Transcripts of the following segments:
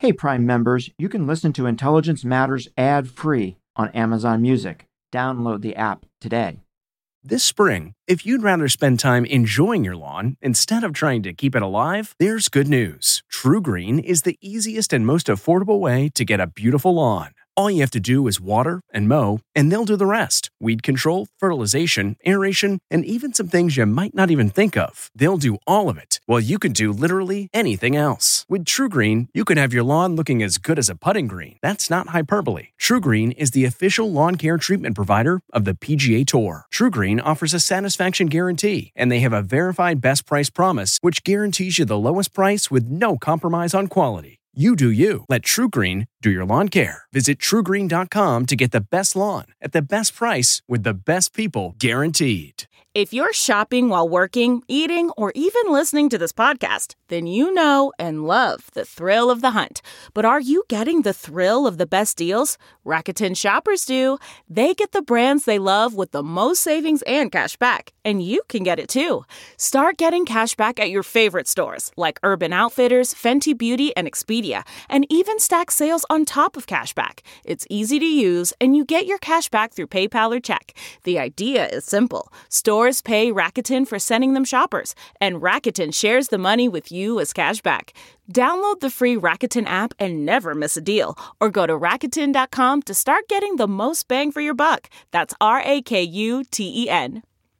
Hey, Prime members, you can listen to Intelligence Matters ad-free on Amazon Music. Download the app today. This spring, if you'd rather spend time enjoying your lawn instead of trying to keep it alive, there's good news. TruGreen is the easiest and most affordable way to get a beautiful lawn. All you have to do is water and mow, and they'll do the rest. Weed control, fertilization, aeration, and even some things you might not even think of. They'll do all of it, while you can do literally anything else. With TruGreen, you can have your lawn looking as good as a putting green. That's not hyperbole. TruGreen is the official lawn care treatment provider of the PGA Tour. TruGreen offers a satisfaction guarantee, and they have a verified best price promise, which guarantees you the lowest price with no compromise on quality. You do you. Let TruGreen do your lawn care. Visit TruGreen.com to get the best lawn at the best price with the best people guaranteed. If you're shopping while working, eating, or even listening to this podcast, then you know and love the thrill of the hunt. But are you getting the thrill of the best deals? Rakuten shoppers do. They get the brands they love with the most savings and cash back. And you can get it too. Start getting cash back at your favorite stores like Urban Outfitters, Fenty Beauty, and Expedia. And even stack sales on top of cash back. It's easy to use, and you get your cash back through PayPal or check. The idea is simple. Stores pay Rakuten for sending them shoppers, and Rakuten shares the money with you as cash back. Download the free Rakuten app and never miss a deal, or go to Rakuten.com to start getting the most bang for your buck. That's Rakuten.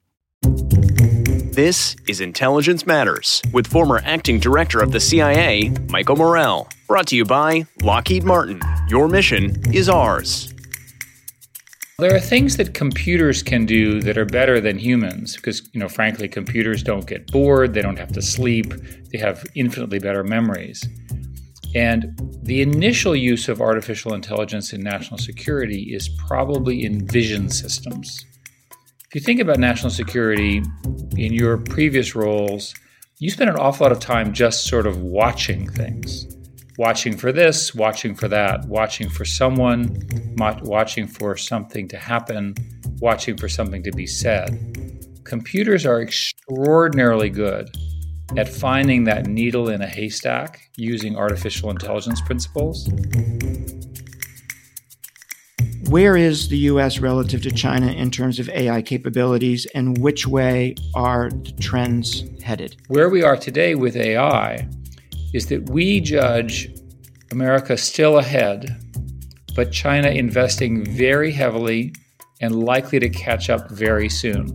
This is Intelligence Matters with former acting director of the CIA, Michael Morell. Brought to you by Lockheed Martin. Your mission is ours. There are things that computers can do that are better than humans because, frankly, computers don't get bored, they don't have to sleep, they have infinitely better memories. And the initial use of artificial intelligence in national security is probably in vision systems. If you think about national security in your previous roles, you spend an awful lot of time just sort of watching things. Watching for this, watching for that, watching for someone, watching for something to happen, watching for something to be said. Computers are extraordinarily good at finding that needle in a haystack using artificial intelligence principles. Where is the U.S. relative to China in terms of AI capabilities, and which way are the trends headed? Where we are today with AI is that we judge America still ahead, but China investing very heavily and likely to catch up very soon.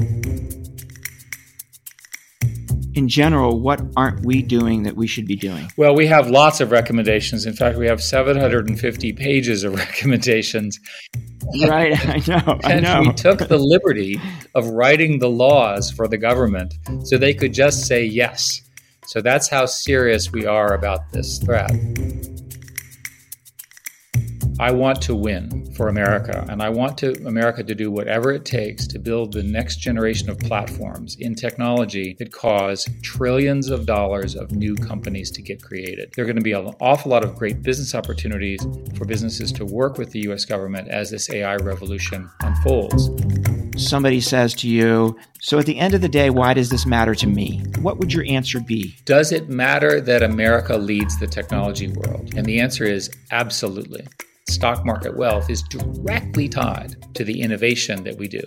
In general, what aren't we doing that we should be doing? Well, we have lots of recommendations. In fact, we have 750 pages of recommendations. Right, I know. We took the liberty of writing the laws for the government so they could just say yes. So that's how serious we are about this threat. I want to win for America, and I want America to do whatever it takes to build the next generation of platforms in technology that cause trillions of dollars of new companies to get created. There are going to be an awful lot of great business opportunities for businesses to work with the U.S. government as this AI revolution unfolds. Somebody says to you, so at the end of the day, why does this matter to me? What would your answer be? Does it matter that America leads the technology world? And the answer is absolutely. Stock market wealth is directly tied to the innovation that we do.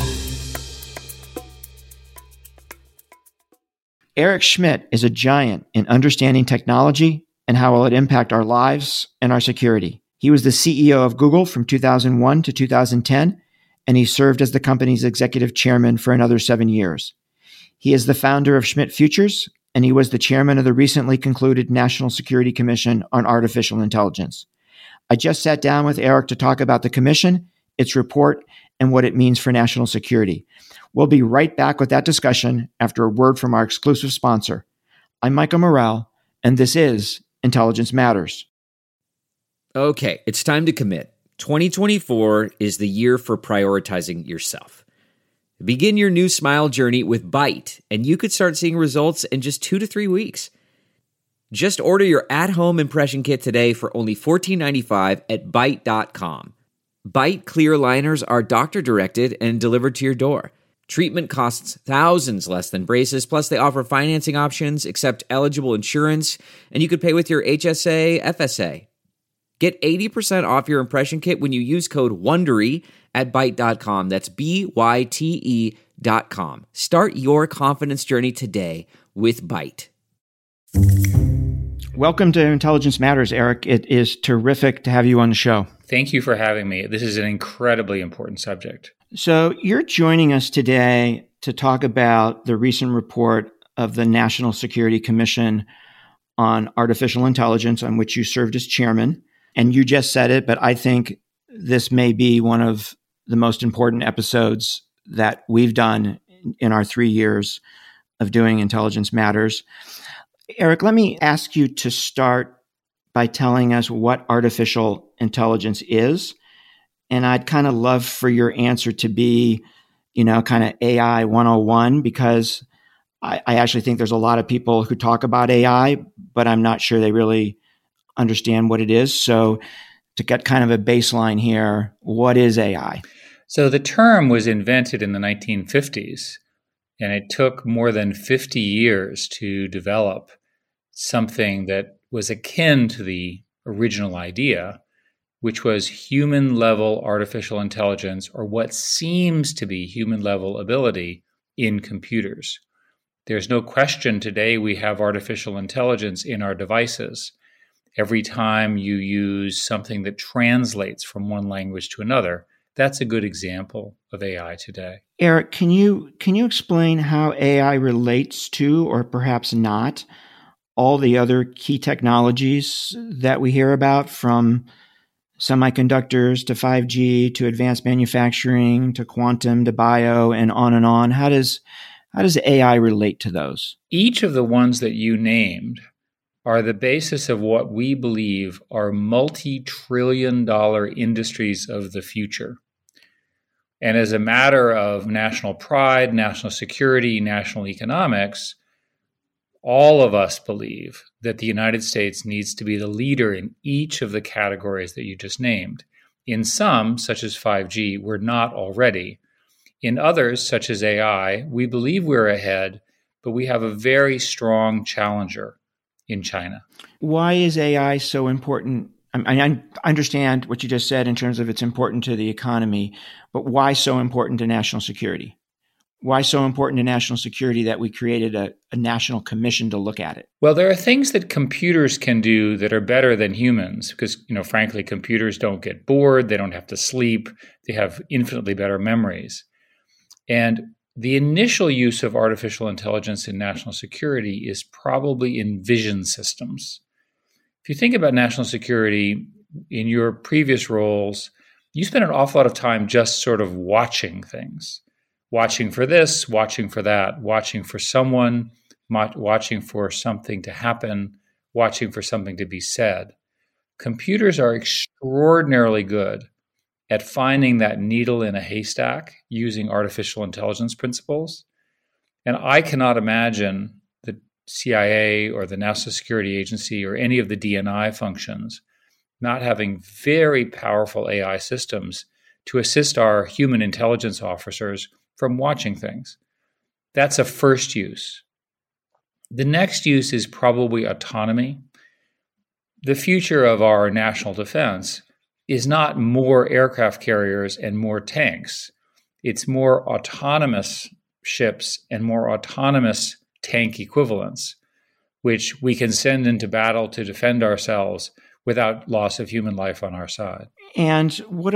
Eric Schmidt is a giant in understanding technology and how will it impact our lives and our security. He was the CEO of Google from 2001 to 2010, and he served as the company's executive chairman for another 7 years. He is the founder of Schmidt Futures, and he was the chairman of the recently concluded National Security Commission on Artificial Intelligence. I just sat down with Eric to talk about the commission, its report, and what it means for national security. We'll be right back with that discussion after a word from our exclusive sponsor. I'm Michael Morell, and this is Intelligence Matters. Okay, it's time to commit. 2024 is the year for prioritizing yourself. Begin your new smile journey with Byte, and you could start seeing results in just 2 to 3 weeks. Just order your at-home impression kit today for only $14.95 at Byte.com. Byte clear liners are doctor-directed and delivered to your door. Treatment costs thousands less than braces, plus they offer financing options, accept eligible insurance, and you could pay with your HSA, FSA. Get 80% off your impression kit when you use code WONDERY at Byte.com. That's BYTE.com. Start your confidence journey today with Byte. Welcome to Intelligence Matters, Eric. It is terrific to have you on the show. Thank you for having me. This is an incredibly important subject. So you're joining us today to talk about the recent report of the National Security Commission on Artificial Intelligence, on which you served as chairman. And you just said it, but I think this may be one of the most important episodes that we've done in our 3 years of doing Intelligence Matters. Eric, let me ask you to start by telling us what artificial intelligence is. And I'd kind of love for your answer to be, kind of AI 101, because I actually think there's a lot of people who talk about AI, but I'm not sure they really understand what it is. So to get kind of a baseline here, what is AI? So the term was invented in the 1950s, and it took more than 50 years to develop something that was akin to the original idea, which was human-level artificial intelligence, or what seems to be human-level ability in computers. There's no question today we have artificial intelligence in our devices. Every time you use something that translates from one language to another, that's a good example of AI today. Eric, can you explain how AI relates to, or perhaps not, all the other key technologies that we hear about, from semiconductors to 5G to advanced manufacturing to quantum to bio and on and on? How does AI relate to those? Each of the ones that you named are the basis of what we believe are multi-trillion-dollar industries of the future. And as a matter of national pride, national security, national economics, all of us believe that the United States needs to be the leader in each of the categories that you just named. In some, such as 5G, we're not already. In others, such as AI, we believe we're ahead, but we have a very strong challenger in China. Why is AI so important? I understand what you just said in terms of it's important to the economy, but why so important to national security? Why so important to national security that we created a national commission to look at it? Well, there are things that computers can do that are better than humans because, frankly, computers don't get bored. They don't have to sleep. They have infinitely better memories. And the initial use of artificial intelligence in national security is probably in vision systems. If you think about national security in your previous roles, you spend an awful lot of time just sort of watching things. Watching for this, watching for that, watching for someone, watching for something to happen, watching for something to be said. Computers are extraordinarily good at finding that needle in a haystack using artificial intelligence principles. And I cannot imagine the CIA or the National Security Agency or any of the DNI functions not having very powerful AI systems to assist our human intelligence officers from watching things. That's a first use. The next use is probably autonomy. The future of our national defense is not more aircraft carriers and more tanks. It's more autonomous ships and more autonomous tank equivalents, which we can send into battle to defend ourselves without loss of human life on our side. And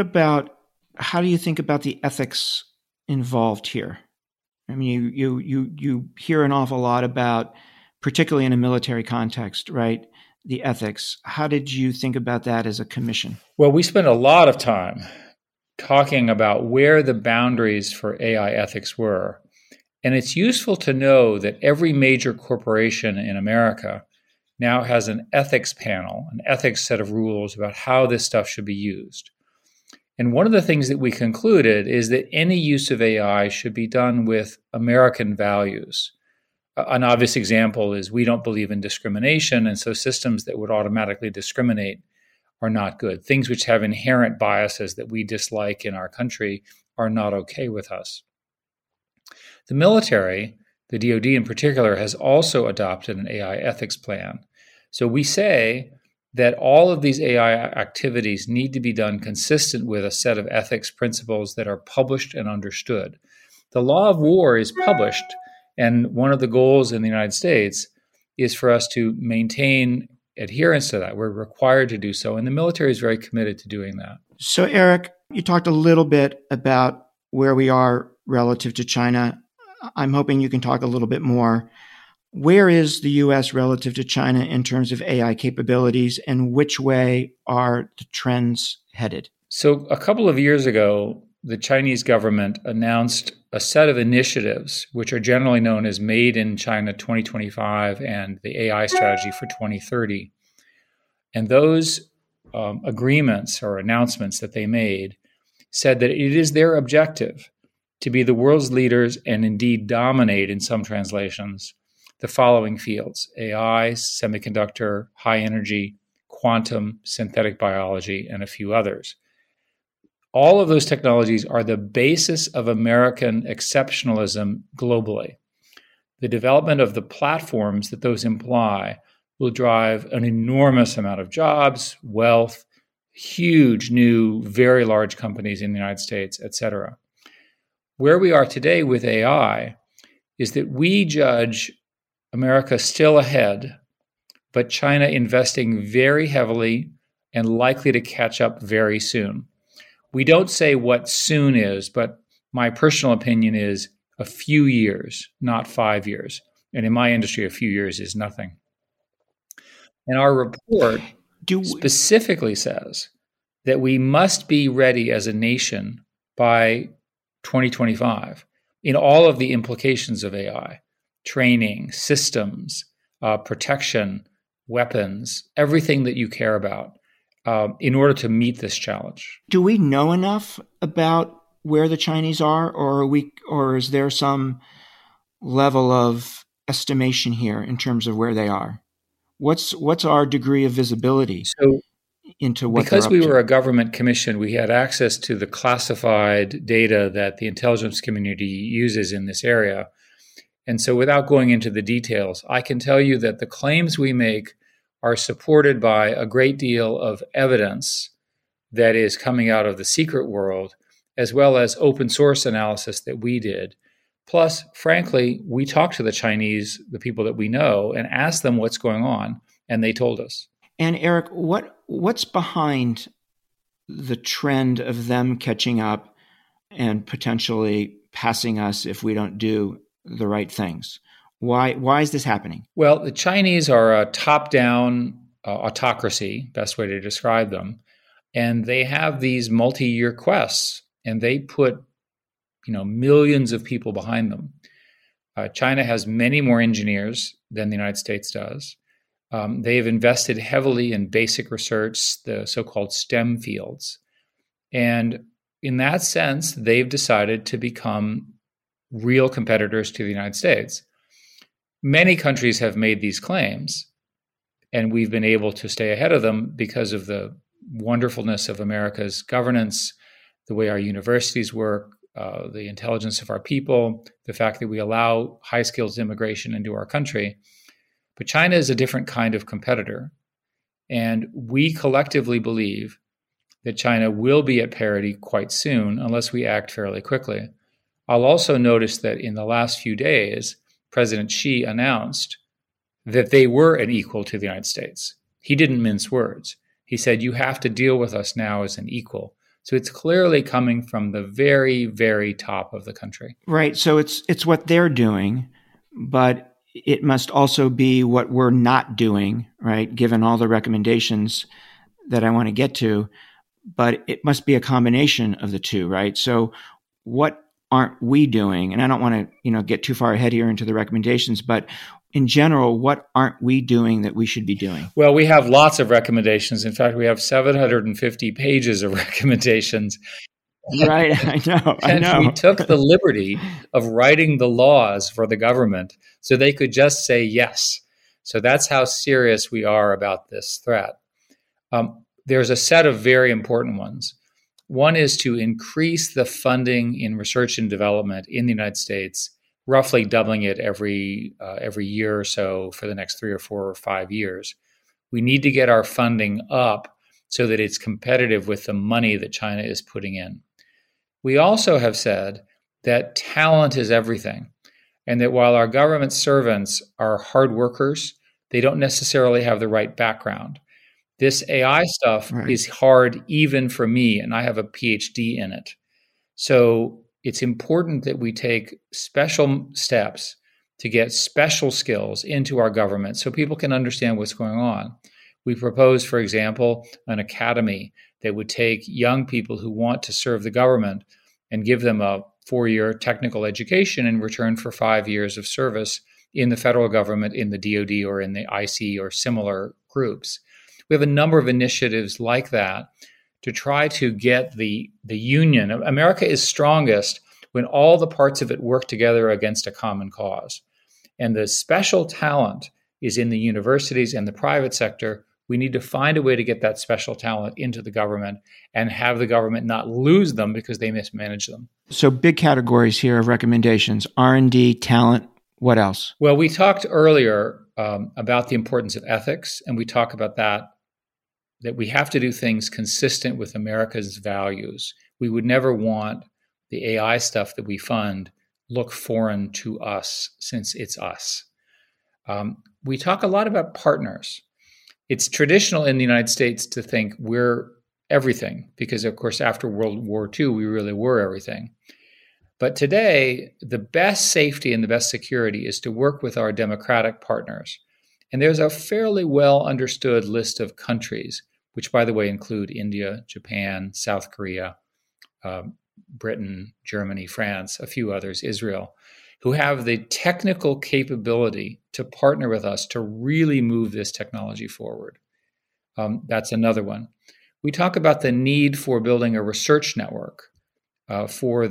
how do you think about the ethics involved here? I mean, you hear an awful lot about, particularly in a military context, right, the ethics. How did you think about that as a commission? Well, we spent a lot of time talking about where the boundaries for AI ethics were. And it's useful to know that every major corporation in America now has an ethics panel, an ethics set of rules about how this stuff should be used. And one of the things that we concluded is that any use of AI should be done with American values. An obvious example is we don't believe in discrimination, and so systems that would automatically discriminate are not good. Things which have inherent biases that we dislike in our country are not okay with us. The military, the DoD in particular, has also adopted an AI ethics plan. So we say that all of these AI activities need to be done consistent with a set of ethics principles that are published and understood. The law of war is published, and one of the goals in the United States is for us to maintain adherence to that. We're required to do so, and the military is very committed to doing that. So, Eric, you talked a little bit about where we are relative to China. I'm hoping you can talk a little bit more. Where is the U.S. relative to China in terms of AI capabilities, and which way are the trends headed? So a couple of years ago, the Chinese government announced a set of initiatives, which are generally known as Made in China 2025 and the AI strategy for 2030. And those agreements or announcements that they made said that it is their objective to be the world's leaders and indeed dominate, in some translations, the following fields: AI, semiconductor, high energy, quantum, synthetic biology, and a few others. All of those technologies are the basis of American exceptionalism globally. The development of the platforms that those imply will drive an enormous amount of jobs, wealth, huge new, very large companies in the United States, et cetera. Where we are today with AI is that we judge America still ahead, but China investing very heavily and likely to catch up very soon. We don't say what soon is, but my personal opinion is a few years, not 5 years. And in my industry, a few years is nothing. And our report specifically says that we must be ready as a nation by 2025 in all of the implications of AI: training, systems, protection, weapons, everything that you care about, in order to meet this challenge. Do we know enough about where the Chinese are, or is there some level of estimation here in terms of where they are? What's our degree of visibility into what they're up to? Because we were a government commission, we had access to the classified data that the intelligence community uses in this area. And so without going into the details, I can tell you that the claims we make are supported by a great deal of evidence that is coming out of the secret world, as well as open source analysis that we did. Plus, frankly, we talked to the Chinese, the people that we know, and asked them what's going on, and they told us. And Eric, what's behind the trend of them catching up and potentially passing us if we don't do the right things? Why is this happening? Well, the Chinese are a top-down autocracy, best way to describe them, and they have these multi-year quests, and they put millions of people behind them. China has many more engineers than the United States does. They have invested heavily in basic research, the so-called STEM fields. And in that sense, they've decided to become real competitors to the United States. Many countries have made these claims, and we've been able to stay ahead of them because of the wonderfulness of America's governance, the way our universities work, the intelligence of our people, the fact that we allow high-skilled immigration into our country. But China is a different kind of competitor, and we collectively believe that China will be at parity quite soon unless we act fairly quickly. I'll also notice that in the last few days, President Xi announced that they were an equal to the United States. He didn't mince words. He said, you have to deal with us now as an equal. So it's clearly coming from the very, very top of the country. Right. So it's what they're doing, but it must also be what we're not doing, right? Given all the recommendations that I want to get to, but it must be a combination of the two, right? So what aren't we doing? And I don't want to, get too far ahead here into the recommendations, but in general, what aren't we doing that we should be doing? Well, we have lots of recommendations. In fact, we have 750 pages of recommendations. Right, I know. We took the liberty of writing the laws for the government so they could just say yes. So that's how serious we are about this threat. There's a set of very important ones. One is to increase the funding in research and development in the United States, roughly doubling it every year or so for the next 3 or 4 or 5 years. We need to get our funding up so that it's competitive with the money that China is putting in. We also have said that talent is everything, and that while our government servants are hard workers, they don't necessarily have the right background. This AI stuff is hard even for me, and I have a PhD in it. So it's important that we take special steps to get special skills into our government so people can understand what's going on. We propose, for example, an academy that would take young people who want to serve the government and give them a 4-year technical education in return for 5 years of service in the federal government, in the DoD, or in the IC or similar groups. We have a number of initiatives like that to try to get the union. America is strongest when all the parts of it work together against a common cause. And the special talent is in the universities and the private sector. We need to find a way to get that special talent into the government and have the government not lose them because they mismanage them. So big categories here of recommendations: R&D, talent, what else? Well, we talked earlier about the importance of ethics, and we talk about that we have to do things consistent with America's values. We would never want the AI stuff that we fund look foreign to us since it's us. We talk a lot about partners. It's traditional in the United States to think we're everything because, of course, after World War II, we really were everything. But today, the best safety and the best security is to work with our democratic partners. And there's a fairly well understood list of countries, which, by the way, include India, Japan, South Korea, Britain, Germany, France, a few others, Israel, who have the technical capability to partner with us to really move this technology forward. That's another one. We talk about the need for building a research network for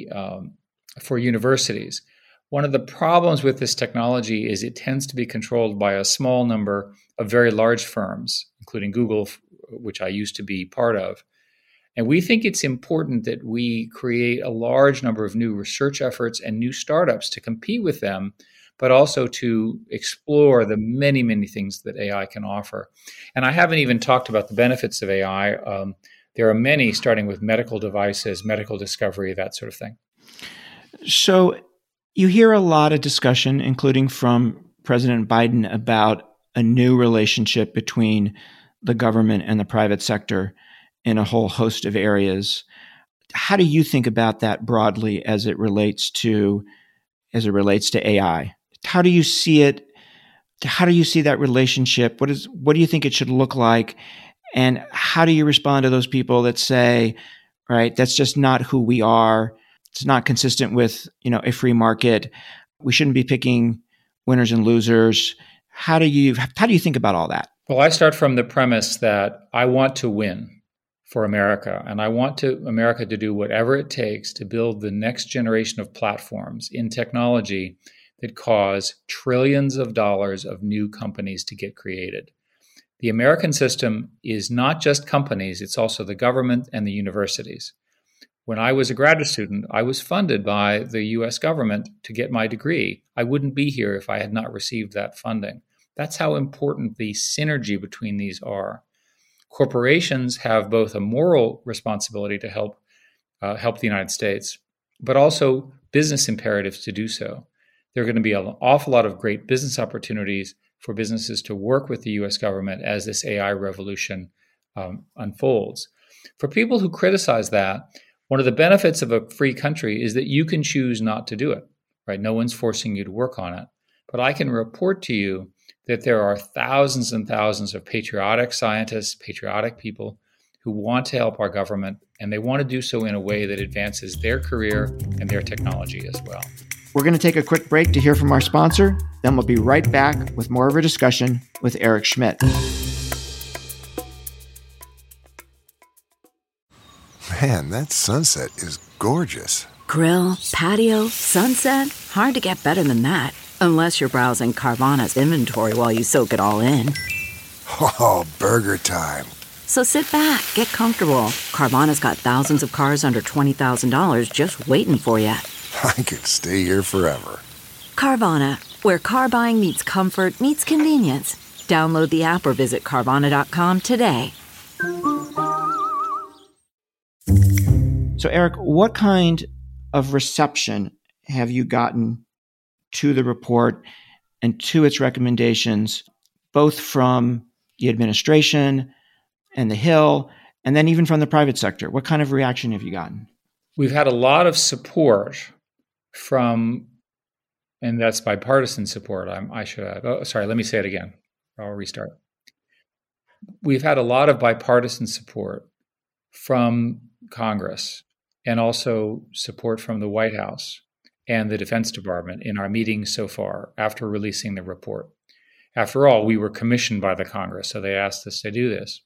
universities. One of the problems with this technology is it tends to be controlled by a small number of very large firms, including Google, which I used to be part of. And we think it's important that we create a large number of new research efforts and new startups to compete with them, but also to explore the many, many things that AI can offer. And I haven't even talked about the benefits of AI. There are many, starting with medical devices, medical discovery, that sort of thing. So you hear a lot of discussion, including from President Biden, about a new relationship between the government and the private sector in a whole host of areas. How do you think about that broadly as it relates to AI? How do you see it? How do you see that relationship? What do you think it should look like? And how do you respond to those people that say, right, that's just not who we are. It's not consistent with, a free market. We shouldn't be picking winners and losers. How do you think about all that? Well, I start from the premise that I want to win for America, and I want America to do whatever it takes to build the next generation of platforms in technology that cause trillions of dollars of new companies to get created. The American system is not just companies, it's also the government and the universities. When I was a graduate student, I was funded by the US government to get my degree. I wouldn't be here if I had not received that funding. That's how important the synergy between these are. Corporations have both a moral responsibility to help the United States, but also business imperatives to do so. There are going to be an awful lot of great business opportunities for businesses to work with the U.S. government as this AI revolution unfolds. For people who criticize that, one of the benefits of a free country is that you can choose not to do it, right? No one's forcing you to work on it. But I can report to you that there are thousands and thousands of patriotic scientists, patriotic people who want to help our government, and they want to do so in a way that advances their career and their technology as well. We're going to take a quick break to hear from our sponsor. Then we'll be right back with more of our discussion with Eric Schmidt. Man, that sunset is gorgeous. Grill, patio, sunset. Hard to get better than that. Unless you're browsing Carvana's inventory while you soak it all in. Oh, burger time. So sit back, get comfortable. Carvana's got thousands of cars under $20,000 just waiting for you. I could stay here forever. Carvana, where car buying meets comfort, meets convenience. Download the app or visit Carvana.com today. So, Eric, what kind of reception have you gotten to the report and to its recommendations, both from the administration and the Hill, and then even from the private sector? What kind of reaction have you gotten? We've had a lot of support from, and that's bipartisan support, I should add. Oh, sorry, let me say it again. I'll restart. We've had a lot of bipartisan support from Congress and also support from the White House and the Defense Department in our meetings so far after releasing the report. After all, we were commissioned by the Congress, so they asked us to do this.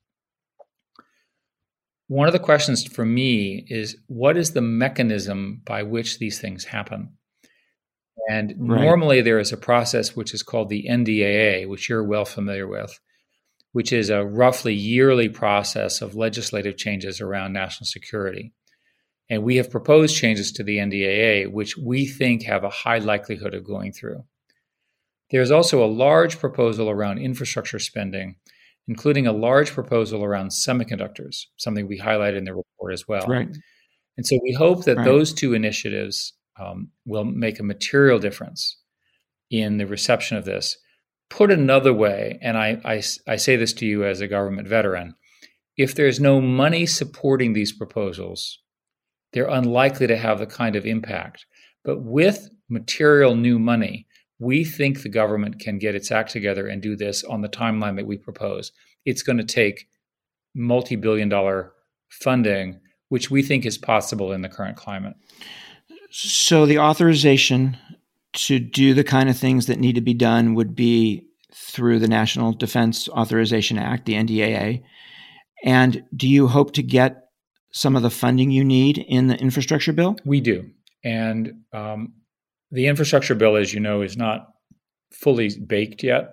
One of the questions for me is, what is the mechanism by which these things happen? And normally there is a process which is called the NDAA, which you're well familiar with, which is a roughly yearly process of legislative changes around national security. And we have proposed changes to the NDAA, which we think have a high likelihood of going through. There's also a large proposal around infrastructure spending, including a large proposal around semiconductors, something we highlight in the report as well. Right. And so we hope that those two initiatives will make a material difference in the reception of this. Put another way, and I say this to you as a government veteran, if there's no money supporting these proposals, they're unlikely to have the kind of impact. But with material new money, we think the government can get its act together and do this on the timeline that we propose. It's going to take multi-billion-dollar funding, which we think is possible in the current climate. So the authorization to do the kind of things that need to be done would be through the National Defense Authorization Act, the NDAA. And do you hope to get some of the funding you need in the infrastructure bill? We do. And the infrastructure bill, as you know, is not fully baked yet.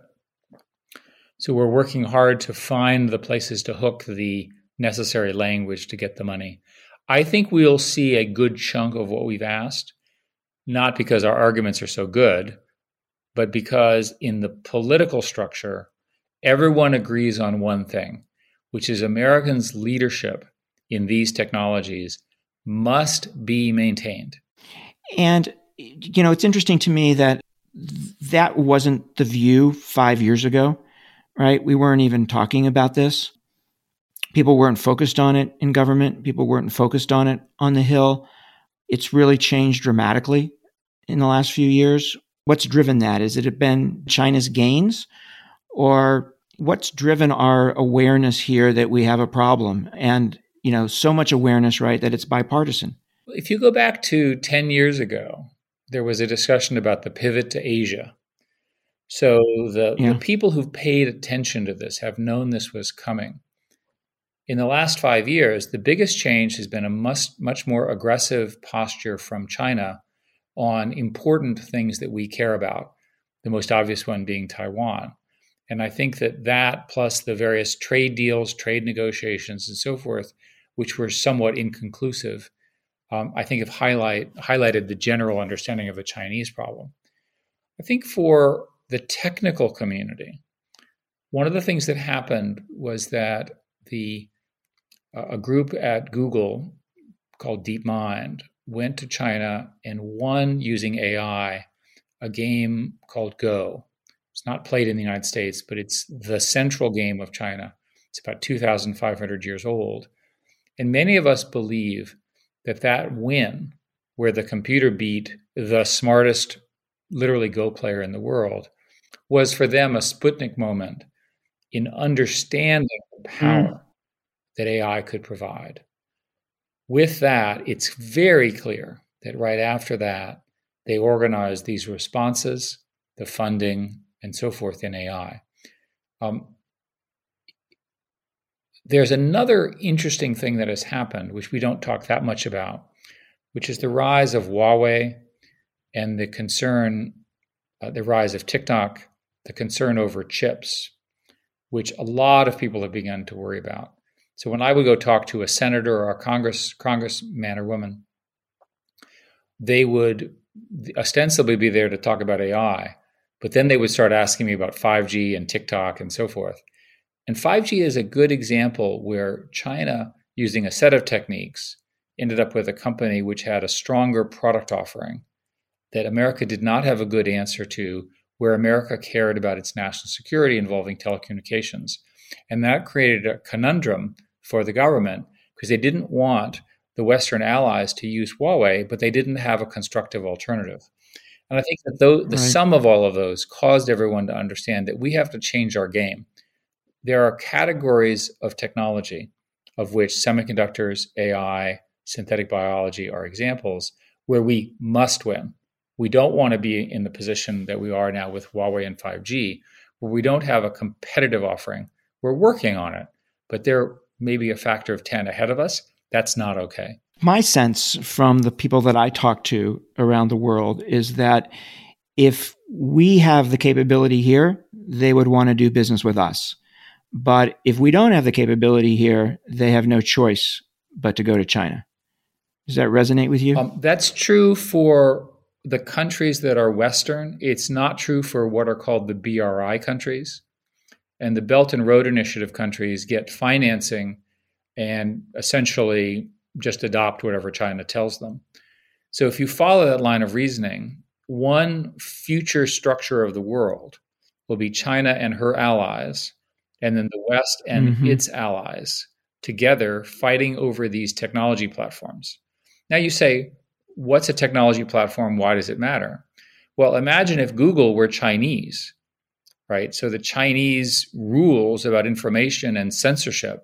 So we're working hard to find the places to hook the necessary language to get the money. I think we'll see a good chunk of what we've asked, not because our arguments are so good, but because in the political structure, everyone agrees on one thing, which is Americans' leadership in these technologies must be maintained. And, you know, it's interesting to me that that wasn't the view 5 years ago, right? We weren't even talking about this. People weren't focused on it in government. People weren't focused on it on the Hill. It's really changed dramatically in the last few years. What's driven that? Has it been China's gains? Or what's driven our awareness here that we have a problem? And, you know, so much awareness, right, that it's bipartisan. If you go back to 10 years ago, there was a discussion about the pivot to Asia. So the people who've paid attention to this have known this was coming. In the last 5 years, the biggest change has been a much more aggressive posture from China on important things that we care about, the most obvious one being Taiwan. And I think that plus the various trade deals, trade negotiations, and so forth, which were somewhat inconclusive, I think have highlighted the general understanding of the Chinese problem. I think for the technical community, one of the things that happened was that a group at Google called DeepMind went to China and won using AI a game called Go. It's not played in the United States, but it's the central game of China. It's about 2,500 years old. And many of us believe that win, where the computer beat the smartest, literally Go player in the world, was for them a Sputnik moment in understanding the power that AI could provide. With that, it's very clear that right after that, they organized these responses, the funding, and so forth in AI. There's another interesting thing that has happened, which we don't talk that much about, which is the rise of Huawei and the concern, the rise of TikTok, the concern over chips, which a lot of people have begun to worry about. So when I would go talk to a senator or a congressman or woman, they would ostensibly be there to talk about AI, but then they would start asking me about 5G and TikTok and so forth. And 5G is a good example where China, using a set of techniques, ended up with a company which had a stronger product offering that America did not have a good answer to, where America cared about its national security involving telecommunications. And that created a conundrum for the government because they didn't want the Western allies to use Huawei, but they didn't have a constructive alternative. And I think that the sum of all of those caused everyone to understand that we have to change our game. There are categories of technology, of which semiconductors, AI, synthetic biology are examples, where we must win. We don't want to be in the position that we are now with Huawei and 5G, where we don't have a competitive offering. We're working on it, but they're maybe a factor of 10 ahead of us. That's not okay. My sense from the people that I talk to around the world is that if we have the capability here, they would want to do business with us. But if we don't have the capability here, they have no choice but to go to China. Does that resonate with you? That's true for the countries that are Western. It's not true for what are called the BRI countries. And the Belt and Road Initiative countries get financing and essentially just adopt whatever China tells them. So if you follow that line of reasoning, one future structure of the world will be China and her allies, and then the West and its allies together fighting over these technology platforms. Now you say, what's a technology platform? Why does it matter? Well, imagine if Google were Chinese, right? So the Chinese rules about information and censorship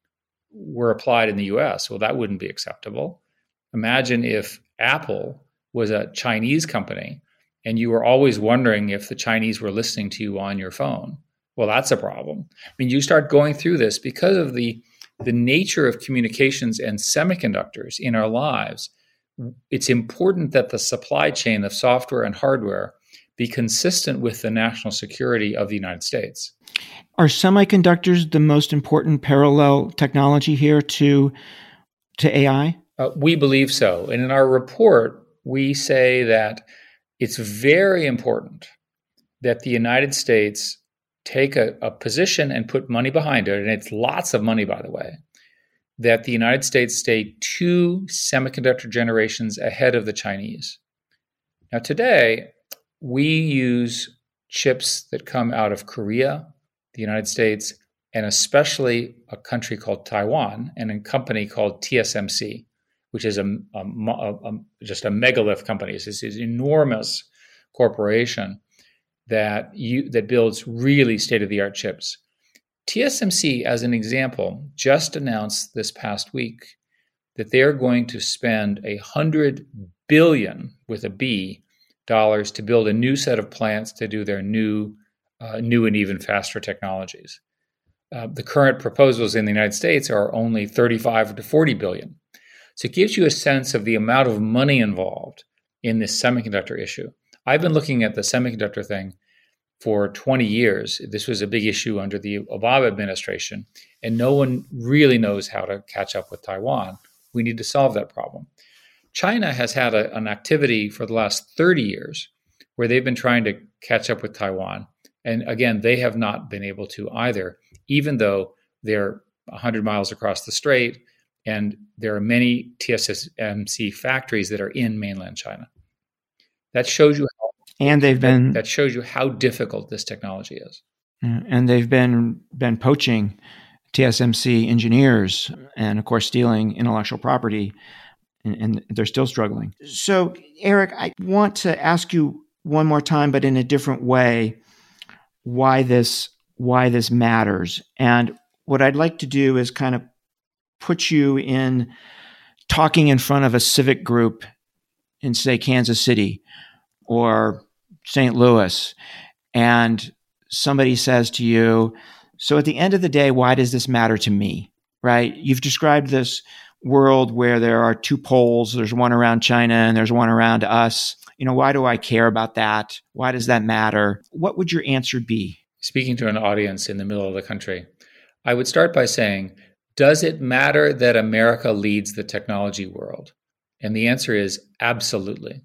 were applied in the US. Well, that wouldn't be acceptable. Imagine if Apple was a Chinese company and you were always wondering if the Chinese were listening to you on your phone. Well, that's a problem. I mean, you start going through this because of the nature of communications and semiconductors in our lives. It's important that the supply chain of software and hardware be consistent with the national security of the United States. Are semiconductors the most important parallel technology here to AI? We believe so. And in our report, we say that it's very important that the United States take a position and put money behind it, and it's lots of money, by the way, that the United States stay 2 semiconductor generations ahead of the Chinese. Now, today, we use chips that come out of Korea, the United States, and especially a country called Taiwan and a company called TSMC, which is just a megalith company. It's this enormous corporation that builds really state-of-the-art chips. TSMC, as an example, just announced this past week that they're going to spend $100 billion with a B dollars to build a new set of plants to do their new and even faster technologies. The current proposals in the United States are only 35 to 40 billion. So it gives you a sense of the amount of money involved in this semiconductor issue. I've been looking at the semiconductor thing for 20 years. This was a big issue under the Obama administration, and no one really knows how to catch up with Taiwan. We need to solve that problem. China has had an activity for the last 30 years where they've been trying to catch up with Taiwan. And again, they have not been able to either, even though they're 100 miles across the strait and there are many TSMC factories that are in mainland China. That shows you that shows you how difficult this technology is. And they've been poaching TSMC engineers and, of course, stealing intellectual property, and they're still struggling. So, Eric, I want to ask you one more time, but in a different way, why this matters. And what I'd like to do is kind of put you in talking in front of a civic group in, say, Kansas City or St. Louis, and somebody says to you, so at the end of the day, why does this matter to me, right? You've described this world where there are 2 poles. There's one around China and there's one around us. Why do I care about that? Why does that matter? What would your answer be? Speaking to an audience in the middle of the country, I would start by saying, Does it matter that America leads the technology world? And the answer is absolutely.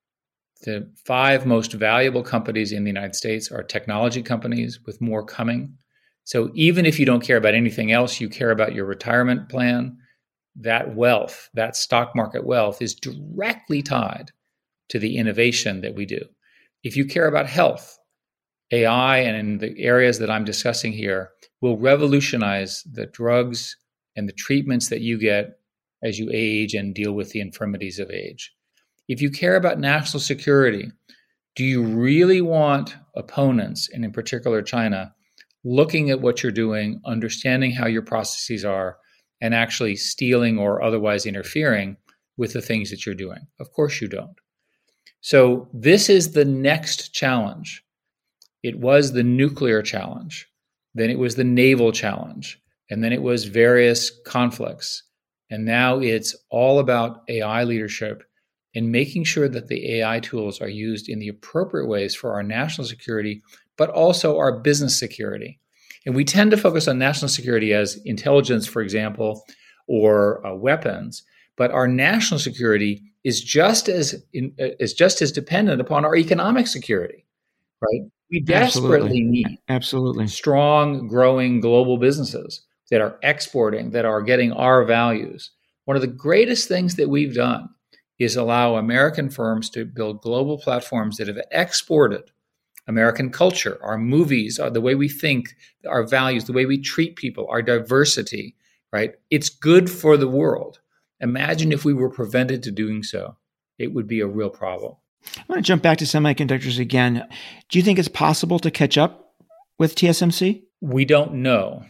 The 5 most valuable companies in the United States are technology companies, with more coming. So even if you don't care about anything else, you care about your retirement plan, that wealth, that stock market wealth, is directly tied to the innovation that we do. If you care about health, AI, and in the areas that I'm discussing here, will revolutionize the drugs and the treatments that you get as you age and deal with the infirmities of age. If you care about national security, do you really want opponents, and in particular China, looking at what you're doing, understanding how your processes are, and actually stealing or otherwise interfering with the things that you're doing? Of course you don't. So this is the next challenge. It was the nuclear challenge, then it was the naval challenge, and then it was various conflicts. And now it's all about AI leadership and making sure that the AI tools are used in the appropriate ways for our national security, but also our business security. And we tend to focus on national security as intelligence, for example, or weapons. But our national security is just as dependent upon our economic security, right? We desperately need strong, growing global businesses that are exporting, that are getting our values. One of the greatest things that we've done is allow American firms to build global platforms that have exported American culture, our movies, the way we think, our values, the way we treat people, our diversity, right? It's good for the world. Imagine if we were prevented to doing so. It would be a real problem. I want to jump back to semiconductors again. Do you think it's possible to catch up with TSMC? We don't know.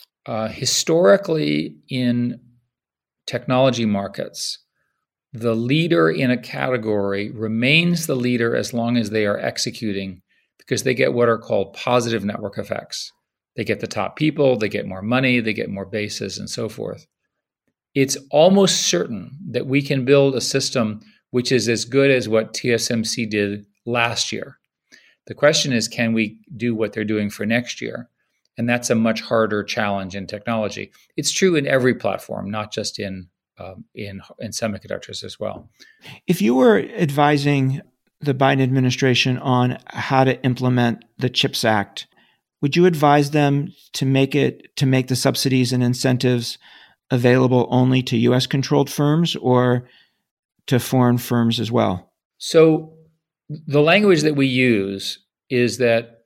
Historically, in technology markets, the leader in a category remains the leader as long as they are executing, because they get what are called positive network effects. They get the top people, they get more money, they get more bases, and so forth. It's almost certain that we can build a system which is as good as what TSMC did last year. The question is, can we do what they're doing for next year? And that's a much harder challenge in technology. It's true in every platform, not just in semiconductors as well. If you were advising the Biden administration on how to implement the CHIPS Act, would you advise them to make the subsidies and incentives available only to U.S. controlled firms or to foreign firms as well? So the language that we use is that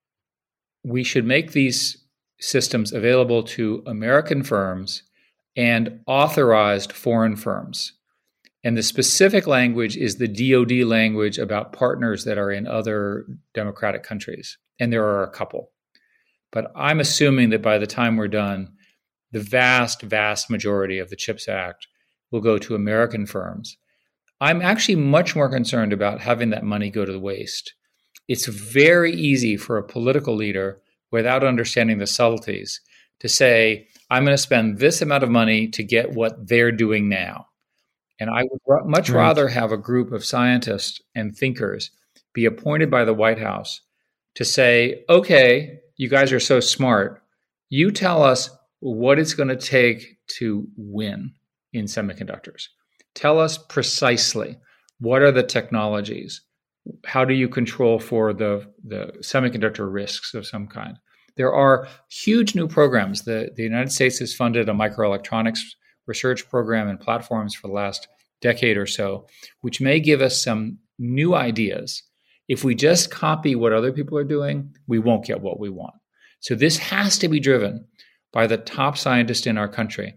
we should make these systems available to American firms and authorized foreign firms. And the specific language is the DoD language about partners that are in other democratic countries. And there are a couple. But I'm assuming that by the time we're done, the vast, vast majority of the CHIPS Act will go to American firms. I'm actually much more concerned about having that money go to the waste. It's very easy for a political leader, without understanding the subtleties, to say, I'm going to spend this amount of money to get what they're doing now. And I would much rather have a group of scientists and thinkers be appointed by the White House to say, okay, you guys are so smart. You tell us what it's going to take to win in semiconductors. Tell us precisely, what are the technologies? How do you control for the semiconductor risks of some kind? There are huge new programs. The United States has funded a microelectronics research program and platforms for the last decade or so, which may give us some new ideas. If we just copy what other people are doing, we won't get what we want. So this has to be driven by the top scientists in our country.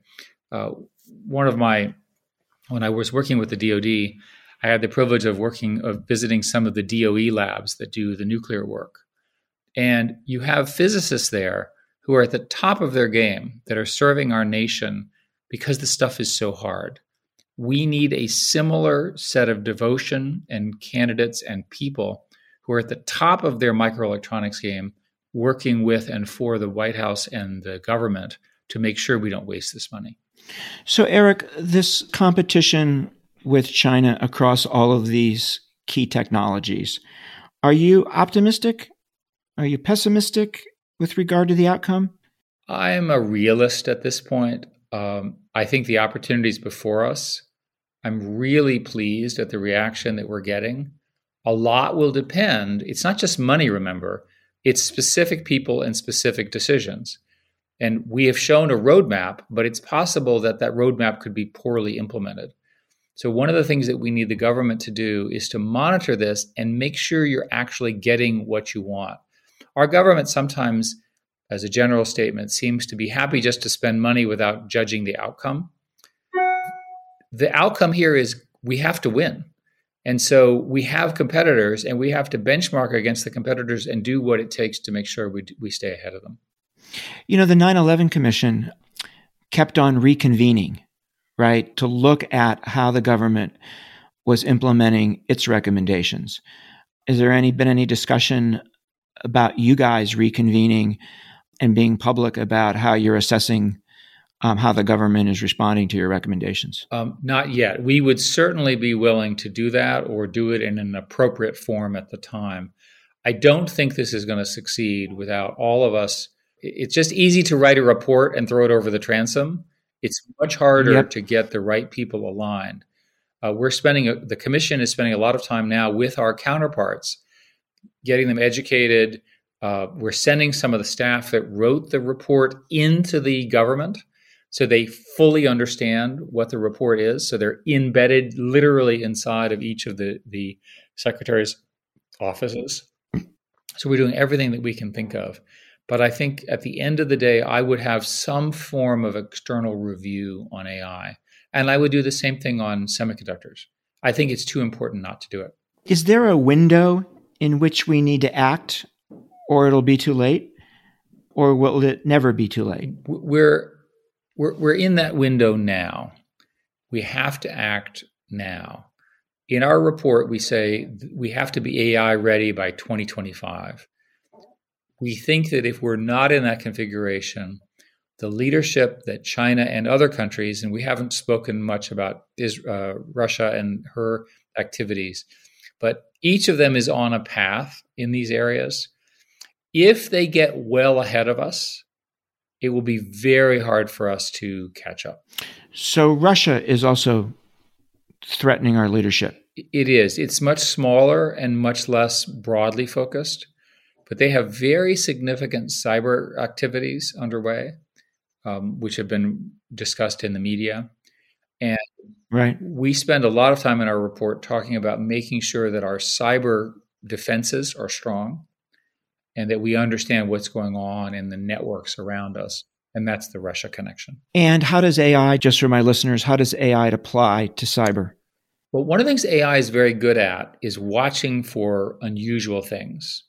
When I was working with the DoD, I had the privilege of visiting some of the DOE labs that do the nuclear work. And you have physicists there who are at the top of their game that are serving our nation because the stuff is so hard. We need a similar set of devotion and candidates and people who are at the top of their microelectronics game, working with and for the White House and the government to make sure we don't waste this money. So, Eric, this competition with China across all of these key technologies, are you optimistic? Are you pessimistic with regard to the outcome? I'm a realist at this point. I think the opportunities before us, I'm really pleased at the reaction that we're getting. A lot will depend. It's not just money, remember. It's specific people and specific decisions. And we have shown a roadmap, but it's possible that that roadmap could be poorly implemented. So one of the things that we need the government to do is to monitor this and make sure you're actually getting what you want. Our government sometimes, as a general statement, seems to be happy just to spend money without judging the outcome. The outcome here is we have to win. And so we have competitors and we have to benchmark against the competitors and do what it takes to make sure we stay ahead of them. The 9/11 Commission kept on reconvening, right, to look at how the government was implementing its recommendations. Is there been any discussion about you guys reconvening and being public about how you're assessing how the government is responding to your recommendations? Not yet. We would certainly be willing to do that or do it in an appropriate form at the time. I don't think this is going to succeed without all of us. It's just easy to write a report and throw it over the transom. It's much harder to get the right people aligned. The commission is spending a lot of time now with our counterparts, getting them educated. We're sending some of the staff that wrote the report into the government so they fully understand what the report is. So they're embedded literally inside of each of the secretaries' offices. So we're doing everything that we can think of. But I think at the end of the day, I would have some form of external review on AI. And I would do the same thing on semiconductors. I think it's too important not to do it. Is there a window in which we need to act, or it'll be too late? Or will it never be too late? We're in that window now. We have to act now. In our report, we say we have to be AI ready by 2025. We think that if we're not in that configuration, the leadership that China and other countries, and we haven't spoken much about Russia and her activities, but each of them is on a path in these areas. If they get well ahead of us, it will be very hard for us to catch up. So Russia is also threatening our leadership. It is. It's much smaller and much less broadly focused, but they have very significant cyber activities underway, which have been discussed in the media. And we spend a lot of time in our report talking about making sure that our cyber defenses are strong and that we understand what's going on in the networks around us. And that's the Russia connection. And how does AI, just for my listeners, how does AI apply to cyber? Well, one of the things AI is very good at is watching for unusual things.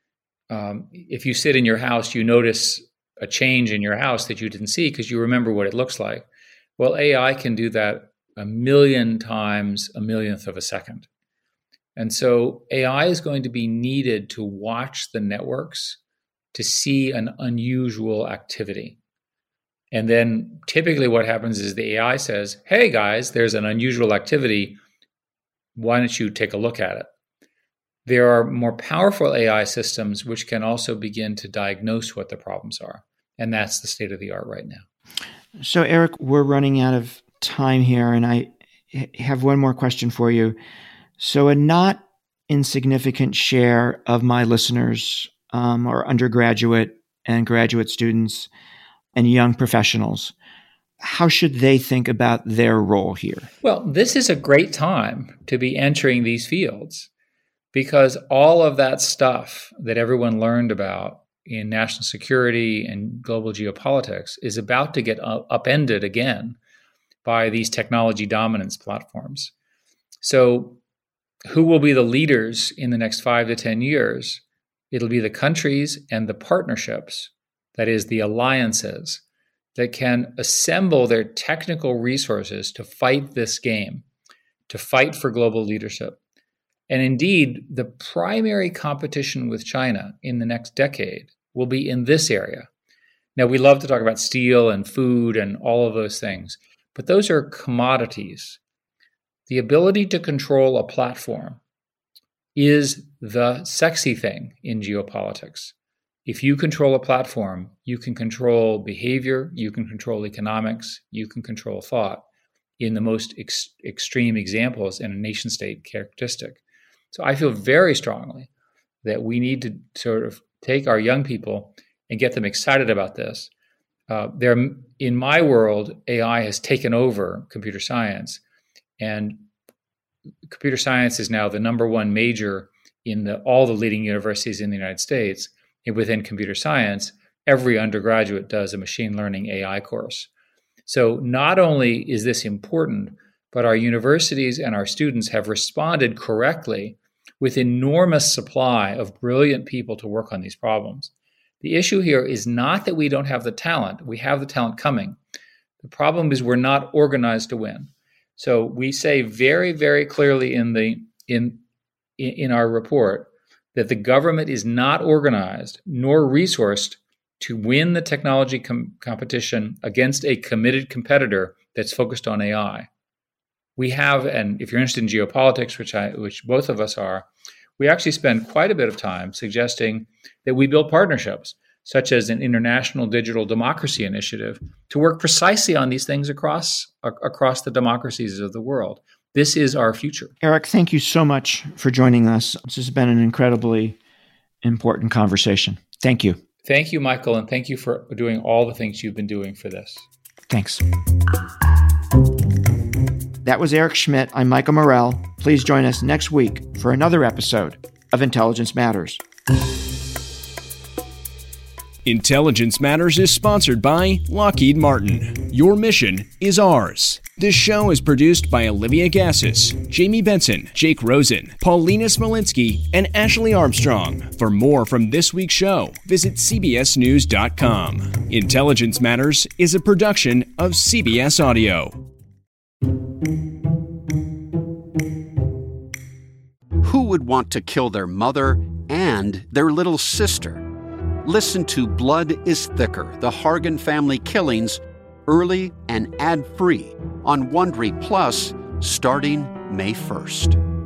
If you sit in your house, you notice a change in your house that you didn't see because you remember what it looks like. Well, AI can do that 1,000,000 times a millionth of a second. And so AI is going to be needed to watch the networks to see an unusual activity. And then typically what happens is the AI says, hey guys, there's an unusual activity. Why don't you take a look at it? There are more powerful AI systems which can also begin to diagnose what the problems are. And that's the state of the art right now. So Eric, we're running out of time here, and I have one more question for you. So a not insignificant share of my listeners are undergraduate and graduate students and young professionals. How should they think about their role here? Well, this is a great time to be entering these fields because all of that stuff that everyone learned about in national security and global geopolitics is about to get upended again by these technology dominance platforms. So who will be the leaders in the next 5 to 10 years? It'll be the countries and the partnerships, that is, the alliances, that can assemble their technical resources to fight this game, to fight for global leadership. And indeed, the primary competition with China in the next decade will be in this area. Now, we love to talk about steel and food and all of those things, but those are commodities. The ability to control a platform is the sexy thing in geopolitics. if you control a platform, you can control behavior, you can control economics, you can control thought in the most extreme examples in a nation state characteristic. So I feel very strongly that we need to sort of take our young people and get them excited about this. In my world, AI has taken over computer science, and computer science is now the number one major in all the leading universities in the United States. And within computer science, every undergraduate does a machine learning AI course. So not only is this important, but our universities and our students have responded correctly with enormous supply of brilliant people to work on these problems. The issue here is not that we don't have the talent. We have the talent coming. The problem is we're not organized to win. So we say very, very clearly in our report that the government is not organized nor resourced to win the technology competition against a committed competitor that's focused on AI. We have, and if you're interested in geopolitics, which both of us are, we actually spend quite a bit of time suggesting that we build partnerships, such as an international digital democracy initiative, to work precisely on these things across the democracies of the world. This is our future. Eric, thank you so much for joining us. This has been an incredibly important conversation. Thank you. Thank you, Michael, and thank you for doing all the things you've been doing for this. Thanks. That was Eric Schmidt. I'm Michael Morell. Please join us next week for another episode of Intelligence Matters. Intelligence Matters is sponsored by Lockheed Martin. Your mission is ours. This show is produced by Olivia Gassis, Jamie Benson, Jake Rosen, Paulina Smolinski, and Ashley Armstrong. For more from this week's show, visit cbsnews.com. Intelligence Matters is a production of CBS Audio. Who would want to kill their mother and their little sister? Listen to Blood is Thicker, the Hargan family killings, early and ad-free on Wondery Plus starting May 1st.